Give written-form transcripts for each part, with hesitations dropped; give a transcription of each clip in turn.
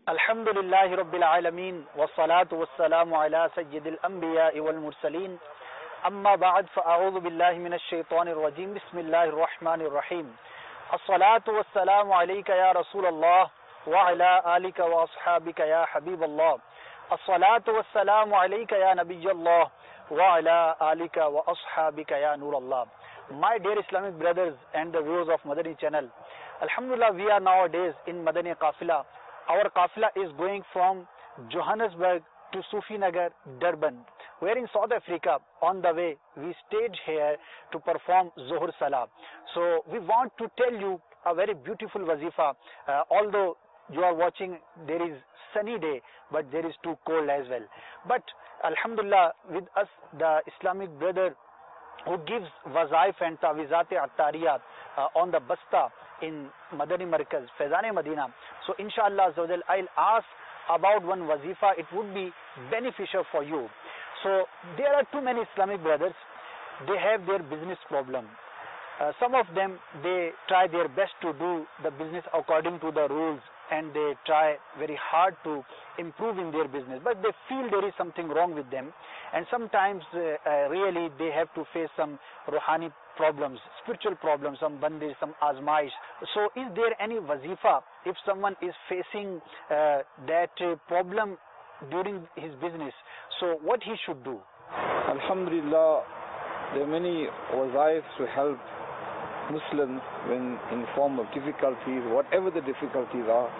الحمد لله رب العالمين والصلاة والسلام على سيد الأنبياء والمرسلين أما بعد فأعوذ بالله من الشيطان الرجيم بسم الله الرحمن الرحيم الصلاة والسلام عليك يا رسول الله وعلى آلك وأصحابك يا حبيب الله الصلاة والسلام عليك يا نبي الله وعلى آلك وأصحابك يا نور الله. My dear Islamic brothers and the viewers of Madani channel, Alhamdulillah, we are nowadays in Madani Qafila. Our Qafila is going from Johannesburg to Sufinagar, Durban. We are in South Africa. On the way, we stayed here to perform Zuhur Salah. So we want to tell you a very beautiful wazifa. Although you are watching, there is sunny day, but there is too cold as well. But Alhamdulillah, with us, the Islamic brother who gives wazaif and tawizat attariyat on the basta in Madani Markaz, Faizan Madina. So inshallah I'll ask about one wazifa. It would be beneficial for you. So there are too many Islamic brothers. They have their business problem. Some of them, they try their best to do the business according to the rules, and they try very hard to improve in their business, but they feel there is something wrong with them, and sometimes really they have to face some ruhani problems, spiritual problems, some bandage, some azmaish. So is there any wazifa if someone is facing that problem during his business? So what he should do? Alhamdulillah, there are many wazaif to help Muslims when in form of difficulties, whatever the difficulties are.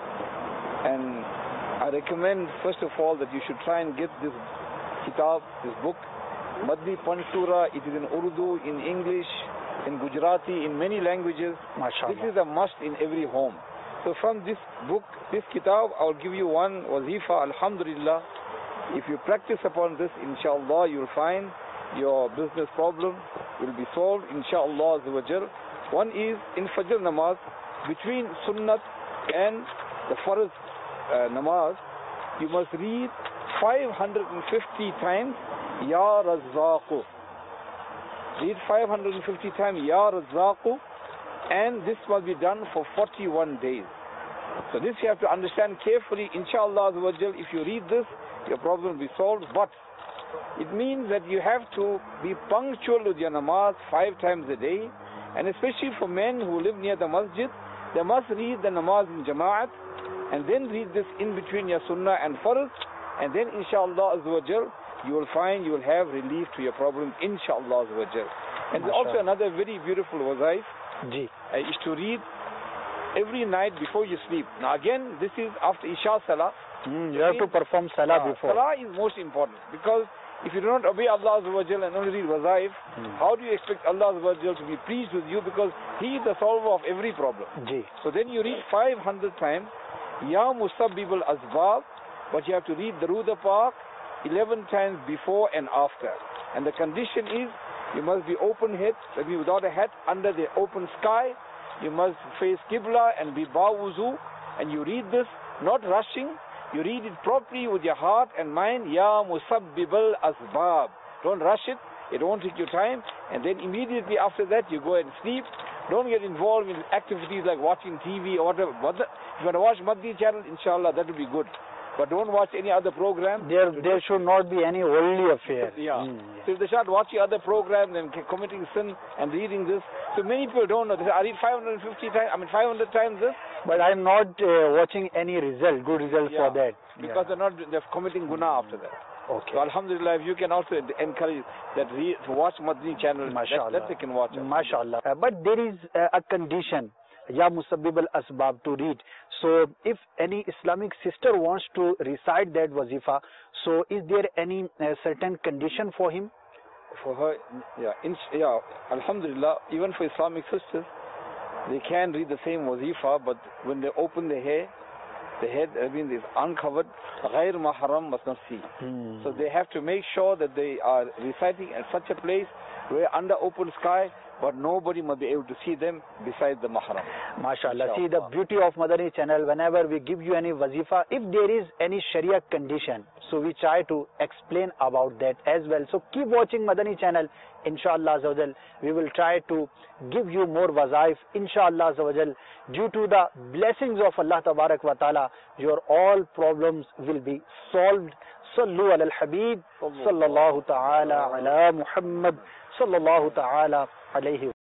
And I recommend first of all that you should try and get this kitab, this book, Madni Pansura. It is in Urdu, in English, in Gujarati, in many languages. MashaAllah. This is a must in every home. So from this book, this kitab, I will give you one wazifa. Alhamdulillah, if you practice upon this, inshallah, you will find your business problem will be solved, inshallah azawajal. One is in Fajr namaz, between Sunnat and the Farz namaz, you must read 550 times Ya Razzaqu. Read 550 times Ya Razzaqu, and this must be done for 41 days. So this you have to understand carefully. Inshallah azawajal, if you read this, your problem will be solved. But it means that you have to be punctual with your namaz 5 times a day. And especially for men who live near the masjid, they must read the namaz in jama'at, and then read this in between your sunnah and farz, and then inshallah azawajal, you will find you will have relief to your problems, inshallah azawajal. And there's also another very beautiful wazaif is to read every night before you sleep. Now again, this is after Isha Salah. You have to perform Salah before. Salah is most important, because if you do not obey Allah Azza wa Jal and only read wazaif, how do you expect Allah Azza wa Jal to be pleased with you? Because He is the solver of every problem. So then you read 500 times, Ya Musabbib al-Azbab, but you have to read Darood Pak 11 times before and after. And the condition is, you must be open head, that means without a hat, under the open sky. You must face Qibla and be ba'uzu, and you read this, not rushing. You read it properly with your heart and mind. Ya Musabbib al-Asbab. Don't rush it. It won't take your time. And then immediately after that, you go and sleep. Don't get involved in activities like watching TV or whatever. If you want to watch Madni channel, inshallah, that will be good. But don't watch any other program. There should not be any worldly affair. So if they start watching other programs and committing sin and reading this, so many people don't know. They say, I read 500 times this. But I am not watching any good result for that. Because they're committing guna after that. Okay. So alhamdulillah, if you can also encourage that to watch Madni channel, that they can watch. MashaAllah. But there is a condition, Ya Musabbib al-Asbab, to read. So if any Islamic sister wants to recite that wazifa, so is there any certain condition for him? For her, alhamdulillah, even for Islamic sisters, they can read the same wazifa, but when they open the head, is uncovered, ghair mahram must not see. So they have to make sure that they are reciting at such a place where under open sky, but nobody must be able to see them besides the mahram. MashaAllah. See the beauty of Madani channel. Whenever we give you any wazifa, if there is any Sharia condition, So we try to explain about that as well. So keep watching Madani channel. Inshallah Azawajal, we will try to give you more wazaif. Inshallah Azawajal, due to the blessings of Allah Tabarak wa Ta'ala, your all problems will be solved. Sallu ala al-Habib, sallallahu ta'ala ala Muhammad, sallallahu ta'ala alayhi